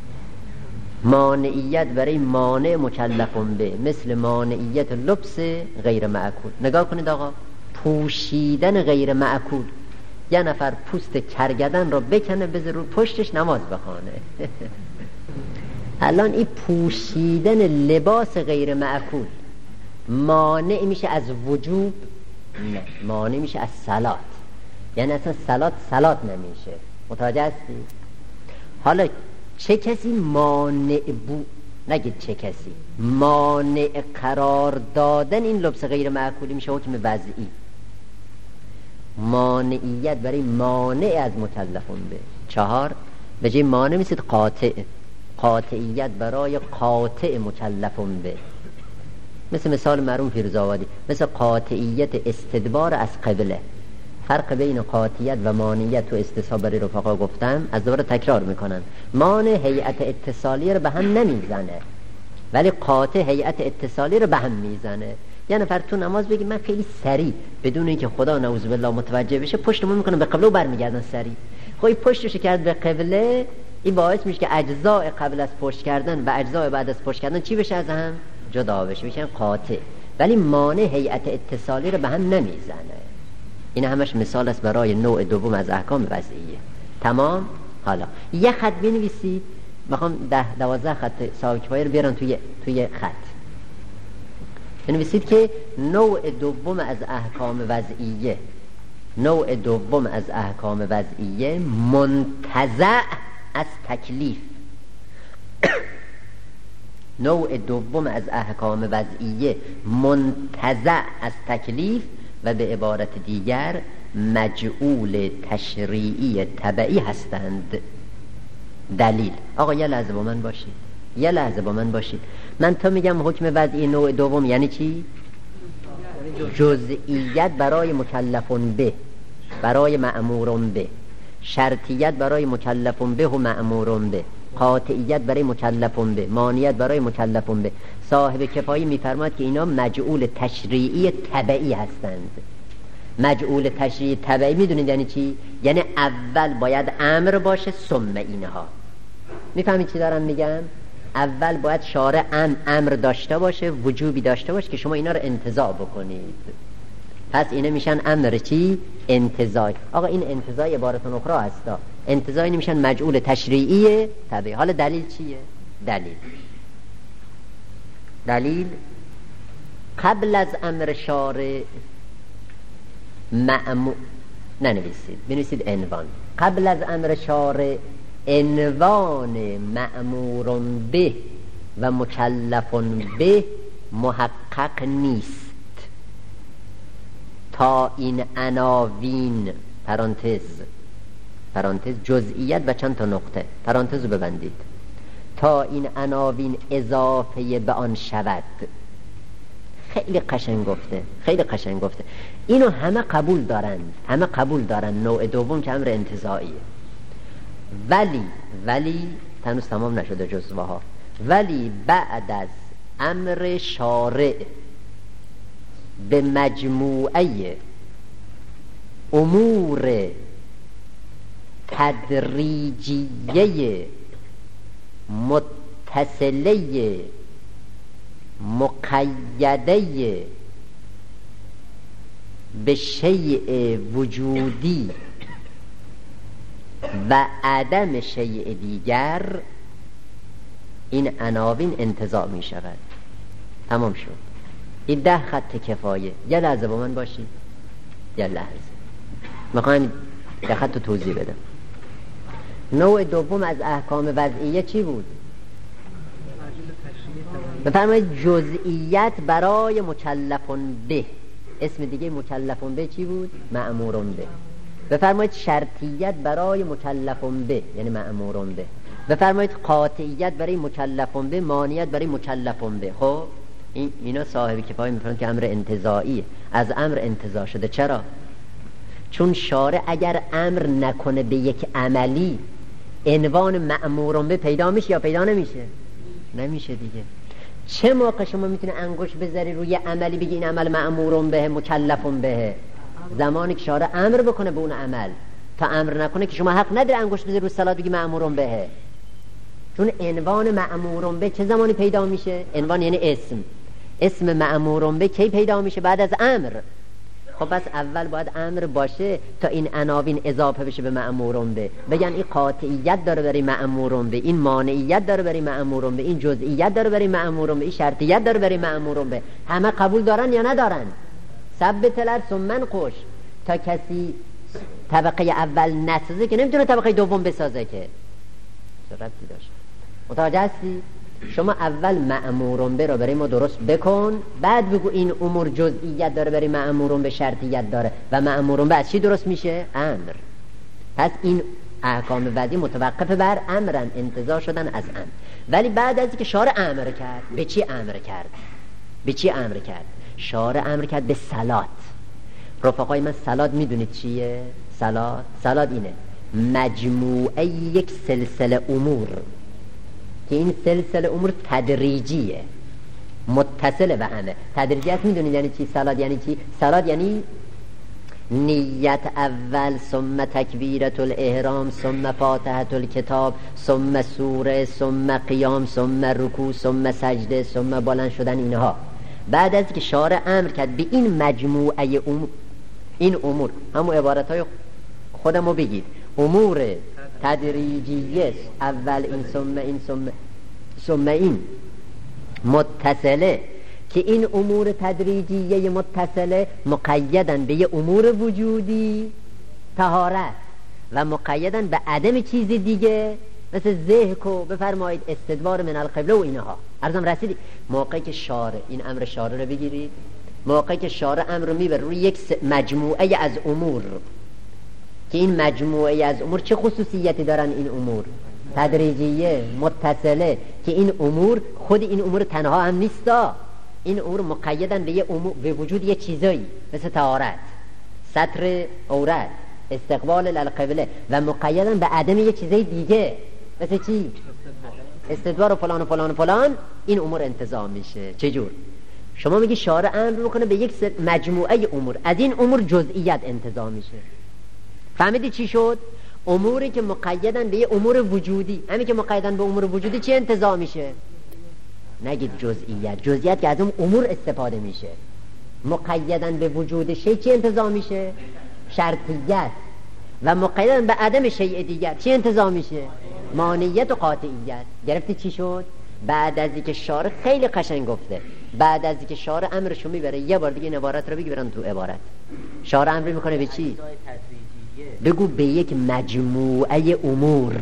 مانعیت برای مانع مکلفون به، مثل مانعیت لبس غیر معقول. نگاه کنید آقا، پوشیدن غیر معقول، یه نفر پوست کرگدن رو بکنه بذاره رو پشتش نماز بخونه. الان این پوشیدن لباس غیر معقول مانع میشه از وجوب؟ نه، مانع میشه از صلات. یعنی اصلا صلات نمیشه. متوجه هستی؟ حالا چه کسی مانع نگید چه کسی مانع قرار دادن این لبس غیر معقولی میشه حکم وضعی. مانعیت برای مانع از مکلفون به. 4 به جای مانع میسید قاطع، قاطعیت برای قاطع مکلفون به، مثال مرحوم فیروزآبادی، مثل قاطعیت استدبار از قبله. فرق بین قاطعیت و مانعیت تو استصحاب برای رفقا گفتم، از دوباره تکرار میکنن. مانع هیئت اتصالی رو به هم نمیزنه، ولی قاطع هیئت اتصالی رو به هم میزنه. یه نفر تو نماز بگی من خیلی سریع بدون اینکه خدا نعوذ بالله متوجه بشه پشتمون میکنم به قبله و برمیگردن سریع. خب پشتش کرد به قبله، این باعث میشه که اجزاء قبل از پشت کردن و اجزاء بعد از پشت کردن چی بشه؟ از هم جدا بشه، میشن قاطع. ولی مانع هیئت اتصالی رو به هم نمیزنه. این همش مثال است برای نوع دوم از احکام وضعیه. تمام؟ حالا یه خط بنویسید، میخوام 10-12 خط ساکفایی رو بیارن توی خط. بنویسید که نوع دوم از احکام وضعیه، نوع دوم از احکام وضعیه منتزع از تکلیف. نوع دوم از احکام وضعیه منتزع از تکلیف و به عبارت دیگر مجعول تشریعی تبعی هستند. دلیل. آقا یه لحظه با من باشید، یه لحظه با من باشید. من تا میگم حکم وضعی نوع دوم یعنی چی؟ جزئیت برای مکلفون به، برای مأمورون به، شرطیت برای مکلفون به و مأمورون به، قاطعیت برای مکلفون به، مانعیت برای مکلفون به. صاحب کفایی میفرماید که اینا مجعول تشریعی تبعی هستند. مجعول تشریعی تبعی میدونید یعنی چی؟ یعنی اول باید امر باشه ثم اینها. میفهمید چی دارم میگم؟ اول باید شارع امر داشته باشه، وجوبی داشته باشه که شما اینا رو انتزاع بکنید. پس اینا میشن امر چی؟ انتزاع. آقا این انتزاع عبارت اخرى هستا. انتزاع میشن مجعول تشریعی تبعی. حالا دلیل چیه؟ دلیل قبل از امر شارع ننویسید، بنویسید عنوان. قبل از امر شارع عنوان مأمورون به و مکلفون به محقق نیست تا این عناوین پرانتز جزئیت و چند تا نقطه پرانتز رو ببندید، تا این عناوین اضافه به آن شود. خیلی قشنگ گفته، خیلی قشنگ گفته. اینو همه قبول دارن نوع دوم که امر انتزاعیه. ولی تنوز تمام نشده جزوه ها. ولی بعد از امر شارع به مجموعه امور تدریجیه متصله مقیده به شیء وجودی و عدم شیء دیگر، این عناوین انتزاع می شود. تمام شد. این 10 خط کفایه. یه لحظه با من باشید، یه لحظه میخوایم 10 خط رو توضیح بدم. نوع دوم از احکام وضعیه چی بود؟ بفرمایید جزئیت برای مکلفون به. اسم دیگه مکلفون به چی بود؟ مأمورون به. بفرمایید شرطیت برای مکلفون به یعنی مأمورون به. بفرمایید قاطعیت برای مکلفون به، مانعیت برای مکلفون به. خب اینا صاحب کفایه میفرمایند که امر انتزاعی از امر انتزاع شده. چرا؟ چون شارع اگر امر نکنه به یک عملی، عنوان مأمورون به پیدا میشه یا پیدا نمیشه؟ نمیشه دیگه. چه موقع شما میتونه انگشت بذاری روی عملی بگی این عمل مأمورون به مکلفون به؟ زمانی که شارع امر بکنه به اون عمل. تا امر نکنه که شما حق نداره انگشت بذاری روی صلات بگی مأمورون به. چون عنوان مأمورون به چه زمانی پیدا میشه؟ عنوان یعنی اسم مأمورون به کی پیدا میشه؟ بعد از امر. خب پس اول باید امر باشه تا این عناوین اضافه بشه به مأمورون به. بگن این قاطعیت داره برای مأمورون به، این مانعیت داره برای مأمورون به، این جزئیت داره برای مأمورون به، این شرطیت داره برای مأمورون به. همه قبول دارن یا ندارن؟ ثبت الارض من خوش. تا کسی طبقه اول نسازه که نمیتونه طبقه دوم بسازه که. ربطی داشت. متوجه هستی؟ شما اول مأمورون به رو برای ما درست بکن، بعد بگو این امور جزئیت داره برای مأمورون به، شرطیت داره و مأمورون به از چی درست میشه؟ امر. پس این احکام وضعی متوقف بر امرن، انتزاع شدن از امر. ولی بعد از اینکه شارع امر کرد، به چی امر کرد؟ به چی امر کرد؟ شارع امر کرد به صلات. رفقای من صلات میدونید چیه؟ صلات اینه مجموعه یک سلسله امور که این سلسله امور تدریجیه، متصله به همه. تدریجیت میدونید یعنی چی؟ صلات یعنی چی؟ صلات یعنی نیت اول، ثم تکبیرت الاحرام، ثم فاتحه الکتاب، ثم سوره، ثم قیام، ثم رکوع، ثم سجده، ثم بلند شدن. اینها بعد از که شارع امر کرد به این مجموعه این امور، همون عبارتهای خودمو بگید، امور تدریجیه، اول این ثم این متصله، که این امور تدریجیه متصله مقیدن به یه امور وجودی، طهارت، و مقیدن به عدم چیز دیگه مثل ذهک و بفرمایید استدبار من القبله و اینها. عرضم رسیدی؟ موقعی که شارع این امر شارع رو بگیرید، موقعی که شارع امر رو میبره روی یک مجموعه از امور که این مجموعه از امور چه خصوصیتی دارن؟ این امور تدریجیه متصله، که این امور خود این امور تنها هم نیستا، این امور مقیدن به یه امور، به وجود یه چیزایی مثل طهارت، ستر عورت، استقبال القبله، و مقیدن به عدم یه چیزای دیگه مثل چی؟ استدبار و فلان و فلان و فلان. این امور انتزاع میشه. چجور؟ شما میگی شارع امر میکنه به یک مجموعه امور، از این امور جزئیت انتزاع میشه. فهمیدی چی شد؟ اموری که مقیدن به یه امور وجودی، همین که مقیدن به امور وجودی چی انتزاع میشه؟ نگید جزئیت که از اون امور استفاده میشه. مقیدن به وجود شی چی انتزاع میشه؟ شرطیت. و مقیدن به عدم شیء دیگر چی انتزاع میشه؟ مانعیت و قاطعیت. گرفتی چی شد؟ بعد از اینکه شارع خیلی قشنگ گفته، بعد از اینکه شارع امرشو میبره، یه بار دیگه این عبارت رو بگی برن تو عبارت. شارع امر میکنه به چی؟ بگو به یک مجموعه امور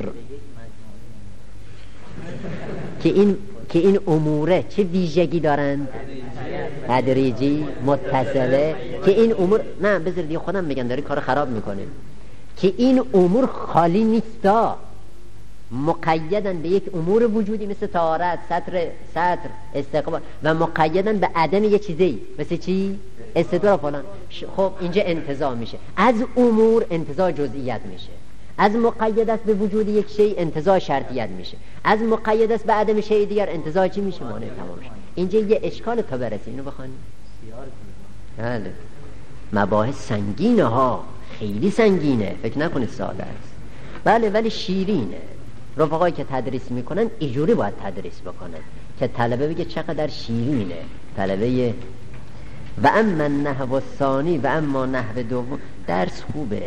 که این اموره چه ویژگی دارن؟ تدریجی متصله، که این امور، نه بذار دیگه خودم میگم، داری کار خراب میکنه، که این امور خالی نیستا، مقیدن به یک امور وجودی مثل طهارت، سطر، استقبال، و مقیدن به عدم یک چیزی مثل چی؟ استدبار فلان. خب اینجا انتزاع میشه. از امور انتزاع جزئیت میشه. از مقید است به وجود یک شی انتزاع شرطیت میشه. از مقید است به عدم شی دیگر انتزاع چی میشه؟ مانع تمام میشه. اینجا یه اشکال تا برسه اینو بخوانید. بله مباحث سنگینه ها، خیلی سنگینه، فکر نکنید ساده است. بله ولی شیرینه. رفقایی که تدریس میکنن اینجوری باید تدریس بکنن که طلبه بگه چقدر شیرینه. طلبه و اما نحو الثانی و اما نحو دوم، درس خوبه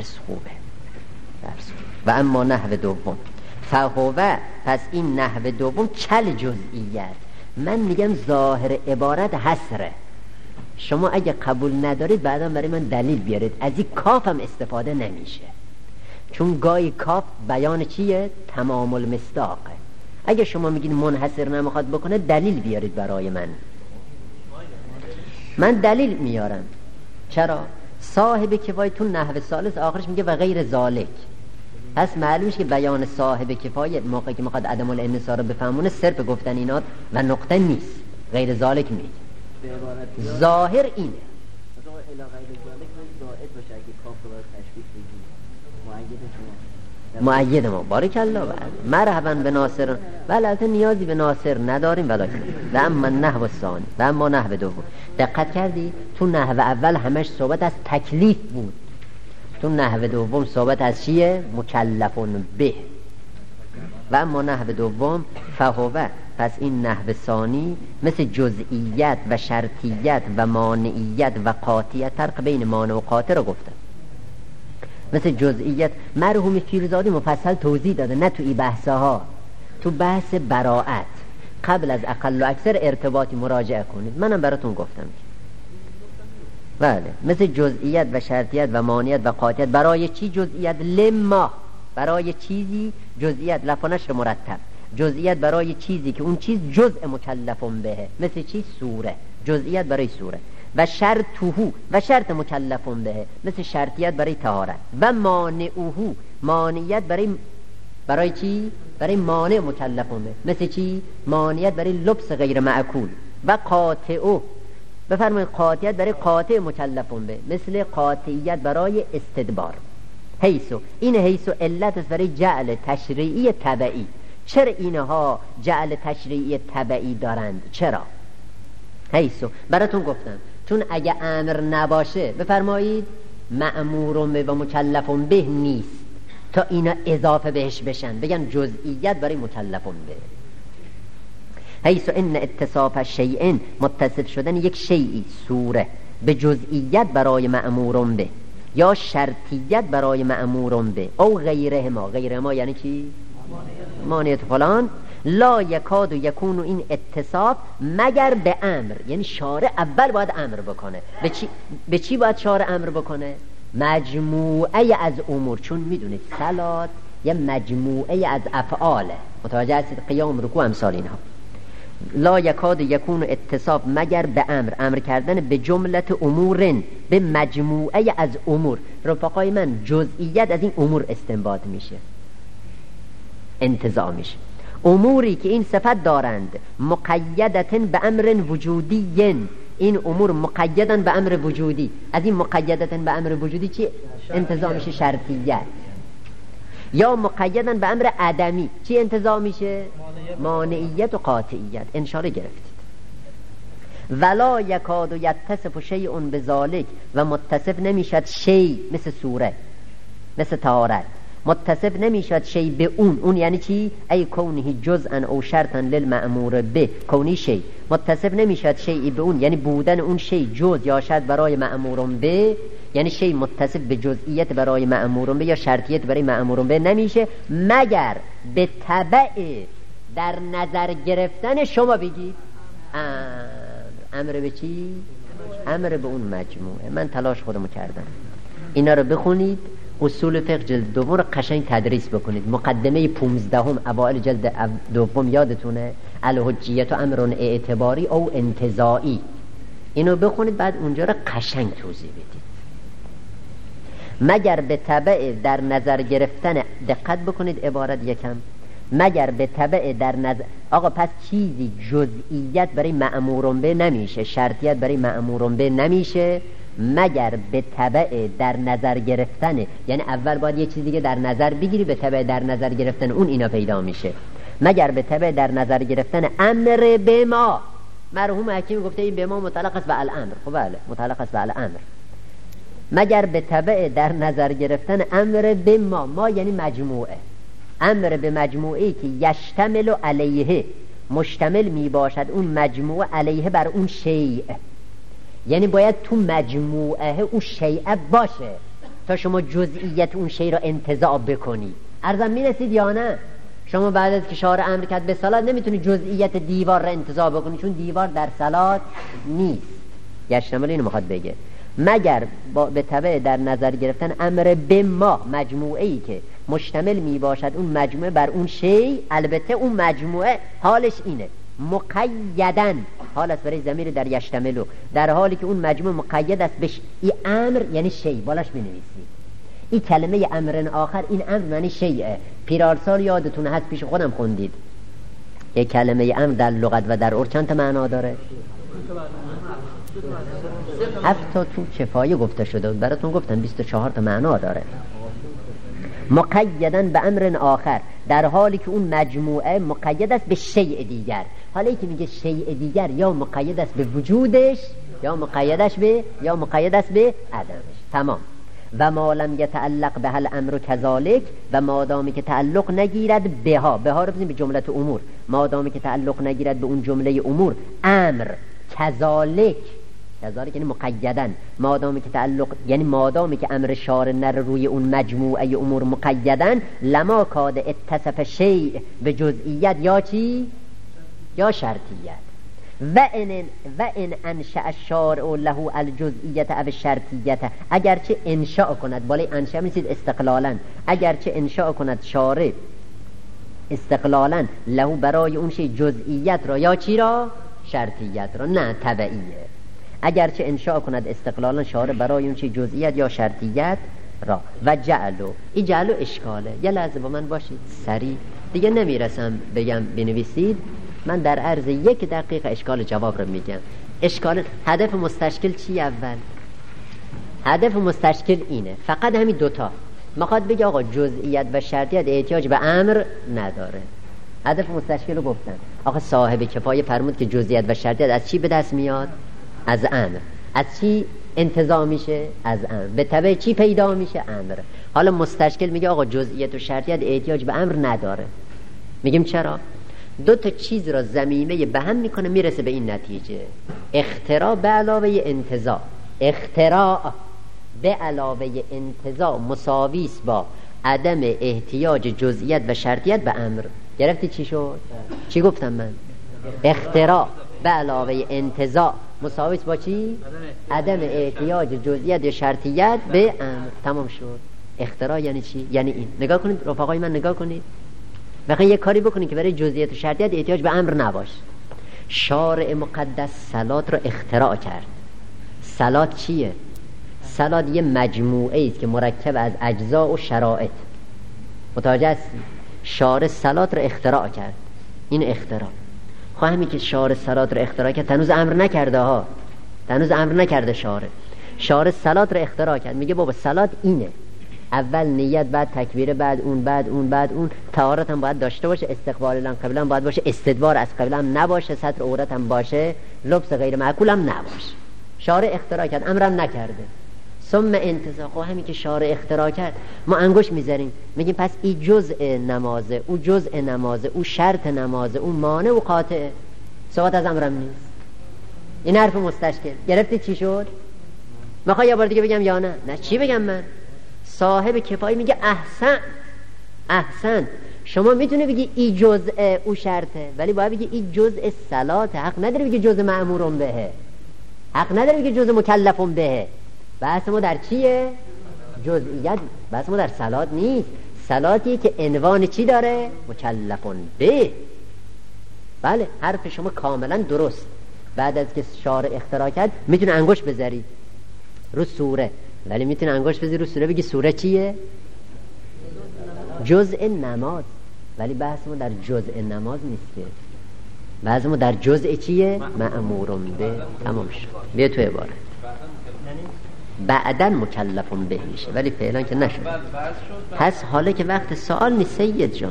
و اما نحو دوم فهوه، پس این نحو دوم کل جزئیت. من میگم ظاهر عبارت حصره. شما اگه قبول ندارید بعدا برای من دلیل بیارید. از این کاف هم استفاده نمیشه، چون گاهی کاف بیان چیه؟ تمام المصداقه. اگه شما میگین منحصر نمیخواد بکنه دلیل بیارید برای من دلیل میارم. چرا؟ صاحب کفایه تو نحو ثالث آخرش میگه و غیر ذالک. پس معلومه که بیان صاحب کفایه موقعی که میخواد عدم الانحصار رو بفهمونه صرف گفتن اینات و نقطه نیست، غیر ذالک میگه. ظاهر اینه. مؤید ما بارک الله مرحبا به ناصر. البته نیازی به ناصر نداریم. ولکن و اما نحو الثانی و اما نحو دوم. دقت کردی تو نحو اول همش صحبت از تکلیف بود، تو نحو دوم صحبت از چیه؟ مکلفون به. و اما نحو دوم فهوه، پس این نحو ثانی مثل جزئیت و شرطیت و مانعیت و قاطعیت، فرق بین مانع و قاطع رو گفتم. مثل جزئیت مرحوم پیرزادی مفصل توضیح داده، نه تو این بحثها. تو بحث براءت قبل از اقل و اکثر ارتباطی مراجعه کنید، منم براتون گفتم. بله مثل جزئیت و شرطیت و مانعیت و قاطعیت. برای چی جزئیت؟ لما، برای چیزی جزئیت، لفظش مرتب. جزئیت برای چیزی که اون چیز جزء مکلفون بهه، مثل چی؟ سوره. جزئیت برای سوره. و شرطه، و شرط مکلفون بهه، مثل شرطیت برای طهارت. و مانعه، مانعیت برای چی؟ برای مانع مکلفون بهه، مثل چی؟ مانعیت برای لبس غیر معکول. و قاطعه، بفرمایید قاطعیت برای قاطع مکلفون به، مثل قاطعیت برای استدبار. حیثو، این حیثو علت است برای جعل تشریعی تبعی. چرا اینها جعل تشریعی تبعی دارند؟ چرا؟ حیثو براتون گفتم چون اگه امر نباشه بفرمایید مأمورون به و مکلفون به نیست، تا اینا اضافه بهش بشن بگن جزئیت برای مکلفون به. حیث ان اتصاف شیئن، متصف شدن یک شیئی سوره به جزئیت برای مأمورون به یا شرطیت برای مأمورون به او غیرهما. غیرهما یعنی چی؟ مانعیت فلان. لا یکاد و یکون این اتصاف مگر به امر، یعنی شارع اول باید امر بکنه. به چی باید شارع امر بکنه؟ مجموعه از امور. چون میدونید صلات یه مجموعه از افعاله، متوجه هستید؟ قیام، رکوع، امثال اینها. لا یکاد یکون اتصاف مگر به امر کردن به جملت امورن، به مجموعه از امور. رفقای من جزئیت از این امور استنباط میشه، انتزاع میشه. اموری که این صفت دارند مقیدتن به امر وجودی، این امور مقیدن به امر وجودی. از این مقیدتن به امر وجودی چی انتزاع میشه؟ شرطیت. یا مقیدن به امر عدمی، چی انتزاع میشه؟ مانعیت و قاطعیت. انشاءالله گرفتید. ولا یکاد و یتصف شیء بذالک، و متصف نمیشد شیء مثل سوره، مثل طهارت. متصف نمیشد شیء به اون یعنی چی؟ ای کونه جزءا او شرطا للمأمور به، کونی شیء. متصف نمیشد شیء به اون یعنی بودن اون شیء جز یا شرط برای مأمورون به، یعنی شیء متصف به جزئیت برای مأمورون به یا شرطیت برای مأمورون به نمیشه مگر به تبع در نظر گرفتن شما بگید امر به چی؟ امر به اون مجموعه. من تلاش خودمو کردم. اینا رو بخونید، اصول فقه جلد دوم رو قشنگ تدریس بکنید. مقدمه 15 اوائل جلد دوم یادتونه؟ الحجیت و امر اعتباری او انتزاعی. اینو بخونید، بعد اونجا رو قشنگ توضیح بدید. مگر به تبع در نظر گرفتن، دقت بکنید عبارت یکم، مگر به تبع در نظر. آقا پس چیزی جزئیت برای مأمورون به نمیشه، شرطیت برای مأمورون به نمیشه مگر به تبع در نظر گرفتن. یعنی اول باید یه چیزی دیگه در نظر بگیری، به تبع در نظر گرفتن اون اینا پیدا میشه. مگر به تبع در نظر گرفتن امر به ما. مرحوم حکیم گفته این به ما متعلق است به الامر. خب بله متعلق است به الامر. مگر به تبع در نظر گرفتن امر به ما یعنی مجموعه، امر به مجموعه‌ای که یشتمل علیه، مشتمل می باشد اون مجموعه علیه بر اون شیء. یعنی باید تو مجموعه اون شیء باشه تا شما جزئیت اون شیء را انتزاع بکنی. عرضم میرسید یا نه؟ شما بعد از که شارع امر کرد به صلات نمیتونی جزئیت دیوار را انتزاع بکنی چون دیوار در صلات نیست. یشتمل اینو میخواد بگه. مگر به تبع در نظر گرفتن امر به ما، مجموعه‌ای که مشتمل می باشد اون مجموعه بر اون شی. البته اون مجموعه حالش اینه مقیدن، حال است برای ضمیر در یشتملو، در حالی که اون مجموعه مقید است به این امر یعنی شی. بالاش بنویسی این کلمه امرن آخر، این امر یعنی شیء. پیرارسال یادتونه هست پیش خودم خوندید یک کلمه امر در لغت و در عرف چند تا معنا داره؟ 7 تا تو کفایه گفته شده براتون گفتم 24 تا معنا داره. مقیدن به امر آخر، در حالی که اون مجموعه مقید است به شیء دیگر. حالا که میگه شیء دیگر یا مقید است به وجودش یا مقید است به عدمش. تمام. و ما لم یتعلق به الامر کذالک، و مادامی که تعلق نگیرد بها رو بزنیم به جمله امور، مادامی که تعلق نگیرد به اون جمله امور امر کذالک یعنی مقیدن، مادامی که تعلق یعنی مادامی که امر شارع نر روی اون مجموعه امور مقیدن، لما کاد اتصف شیء به جزئیت یا چی؟ یا شرطیت. و ان انشأ الشارع له الجزئیت او الشرطیت، اگرچه انشاء کند، بالای انشاء میشید استقلالا، اگرچه انشاء کند شارع استقلالا له برای اون شی جزئیت را یا چی را؟ شرطیت را، نه تبعیه. اگرچه انشاء کند استقلالا شارع برای اون چی جزئیت یا شرطیت را. و جعلو، این جعلو اشکاله. یه لحظه با من باشید سریع، دیگه نمیرسم بگم بنویسید، من در عرض 1 دقیقه اشکال جواب رو میگم. اشکال هدف مستشکل چی؟ اول هدف مستشکل اینه، فقط همین دوتا میخواد بگه آقا جزئیت و شرطیت احتیاج به امر نداره. هدف مستشکل رو گفتن. آقا صاحب کفایه فرمود که جزئیت و شرطیت از چی به دست میاد؟ از امر. از چی انتزاع میشه؟ از امر. به تبع چی پیدا میشه؟ امر. حالا مستشکل میگه آقا جزئیت و شرطیت احتیاج به امر نداره. میگیم چرا؟ 2 تا چیز را ضمیمه به هم میکنه میرسه به این نتیجه. اختراع به علاوه انتزاع، اختراع به علاوه انتزاع مساویس با عدم احتیاج جزئیت و شرطیت به امر. گرفتی چی شد؟ چی گفتم من؟ اختراع به علاوه انتزاع مساویس با چی؟ عدم احتیاج جزئیت یا شرطیت به امر. تمام شد. اختراع یعنی چی؟ یعنی این. نگاه کنید رفقای من، نگاه کنید. بخواید یه کاری بکنید که برای جزئیات و شرطیت احتیاج به امر نباشه. شارع مقدس صلات رو اختراع کرد. صلات چیه؟ صلات یه مجموعه است که مرکب از اجزا و شرایط. متوجه هستی؟ شارع صلات رو اختراع کرد. این اختراع. خب همین که شارع صلات رو اختراع کرد تنوز امر نکرده ها. تنوز امر نکرده شارع. شارع صلات رو اختراع کرد. میگه بابا صلات اینه. اول نیت، بعد تکبیر، بعد اون طهارت هم باید داشته باشه، استقبال قبله هم باید باشه، استدبار از قبله هم نباشه، ستر عورت هم باشه، لبس غیر معقول هم نباشه. شارع اختراع کرد، امرم نکرده. ثم انتزاع. خب همین که شارع اختراع کرد ما انگوش میذاریم میگیم پس این جزء نمازه، او جزء نمازه، او شرط نمازه، او مانع و قاطعه. صحبت از امرم نیست. این حرف مستشکل. گرفتی چی شد؟ میخوای یه بار دیگه بگم یا نه؟ نه چی بگم من؟ صاحب کفایه میگه احسن شما میتونه بگی ای جزء او شرطه، ولی باید بگی ای جزء صلات. حق نداره بگی جزء مأمورون بهه، حق نداره بگی جزء مکلفون بهه. بحث ما در چیه؟ جزئیت. بحث ما در صلات نیست. صلاتی که عنوان چی داره؟ مکلفون به. بله حرف شما کاملا درست. بعد از که شارع اختراع کرد میتونه انگوش بذاری رو سوره، ولی میتونه انگوش بذاری رو سوره بگی سوره چیه؟ جزء نماز. ولی بحثمون در جزء نماز نیست که، بحثمون در جزء چیه؟ مأمورون به. تمام شد. بیا تو عبارت بعدن مکلفون به میشه، ولی فعلا که نشد. پس حالا که وقت سوال نیست سید جان،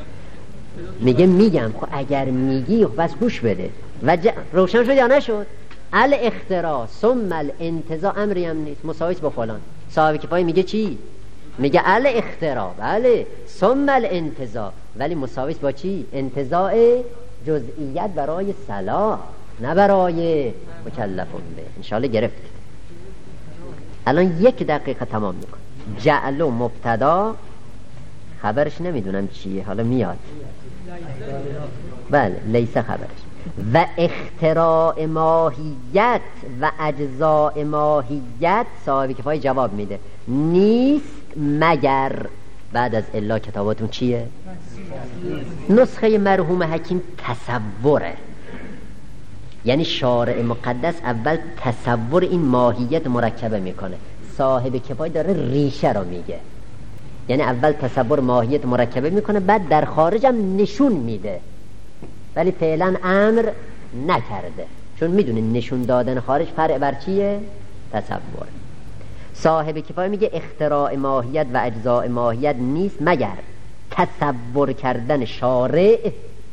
میگم خب اگر میگی بس گوش بده و روشن شد یا نشد. الاختراع ثم الانتزاع امری هم نیست، مساویس با فلان. صاحب کفایه میگه چی؟ میگه الاختراع بله ثم الانتزاع، ولی مساویس با چی؟ انتزاع جزئیت برای صلاح نه برای مکلفون به. انشاءالله گرفتید. الان 1 دقیقه تمام میکن. جعل و مبتدا خبرش نمیدونم چیه، حالا میاد. بله لیس خبرش. و اختراع ماهیت و اجزاء ماهیت صاحب کفایه جواب میده نیست مگر بعد از الا کتاباتون چیه؟ نسخه مرحوم حکیم تصوره، یعنی شارع مقدس اول تصور این ماهیت مرکبه میکنه، صاحب کفایه داره ریشه رو میگه، یعنی اول تصور ماهیت مرکبه میکنه بعد در خارجم نشون میده، ولی فعلا امر نکرده، چون میدونه نشون دادن خارج فرع بر چیه؟ تصور. صاحب کفایه میگه اختراع ماهیت و اجزاء ماهیت نیست مگر تصور کردن شارع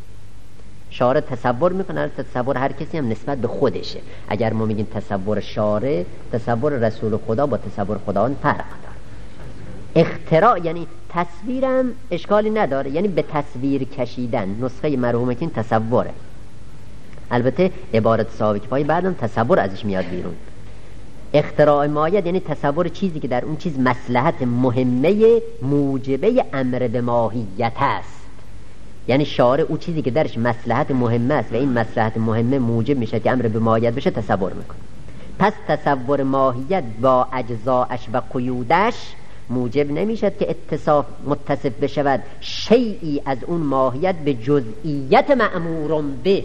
تصور میکنه. تصور هر کسی هم نسبت به خودشه. اگر ما میگیم تصور شارع، تصور رسول خدا با تصور خداوند فرق داره. اختراع یعنی تصویرم اشکالی نداره، یعنی به تصویر کشیدن. نسخه مرحوم که این تصوره، البته عبارت صاحب کفایه بعدم تصور ازش میاد بیرون. اختراع ماهیت یعنی تصور چیزی که در اون چیز مصلحت مهمه موجبه امر به ماهیت است، یعنی شارع اون چیزی که درش مصلحت مهمه است و این مصلحت مهمه موجب میشه که امر به ماهیت بشه تصور میکنه. پس تصور ماهیت با اجزاش و قیودش موجب نمیشد که متصف بشود شیئی از اون ماهیت به جزئیت مأمورون به.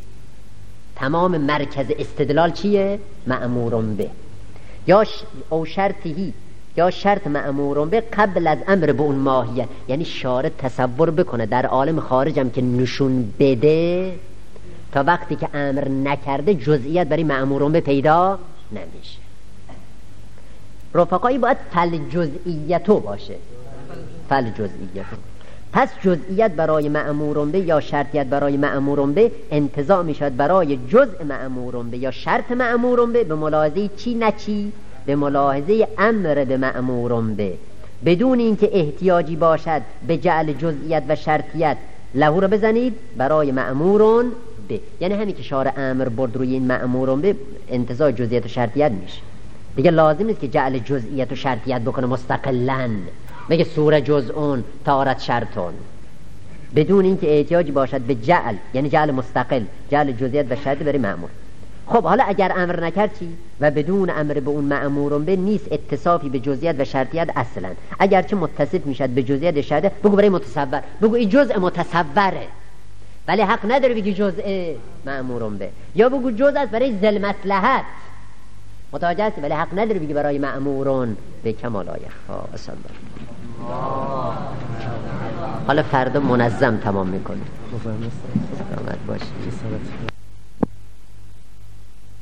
تمام مرکز استدلال چیه؟ مأمورون به او شرطی یا شرط مأمورون به قبل از امر به اون ماهیت، یعنی شارع تصور بکنه در عالم خارجم که نشون بده تا وقتی که امر نکرده جزئیت برای مأمورون به پیدا نمیشه. رفقایی باید فل جزئیتو باشه، فل جزئیتو. پس جزئیت برای مأمورون به یا شرطیت برای مأمورون به انتزاع میشد برای جزء مأمورون به یا شرط مأمورون به ملاحظه چی نچی؟ به ملاحظه امر به مأمورون به، بدون اینکه احتیاجی باشد به جعل جزئیت و شرطیت لهو رو بزنید برای مأمورون به. یعنی همین که شارع امر برد روی این مأمورون به انتزاع جزئیت و شرطیت میشه دیگه. لازم نیست که جعل جزئیت و شرطیت بکنه مستقلاً، بگه سوره جزءون تارت شرطون، بدون اینکه احتیاجی باشد به جعل، یعنی جعل مستقل، جعل جزئیت و شرطی برای مأمور. خب حالا اگر امر نکرد چی؟ و بدون امر به اون مأمورون به نیست اتصافی به جزئیت و شرطیت اصلا. اگرچه متصف میشد به جزئیت و شرطیت، بگو برای متصور، بگو این جزء متصوره، ولی حق نداره بگی جزء مأمورون به، یا بگو جزء است برای ذل مصلحت، متوجه هستی، ولی حق نداره بگی برای مأمورون به کمال یخفا. اصلا حالا فردا منظم تمام میکنه. سلامت باشی.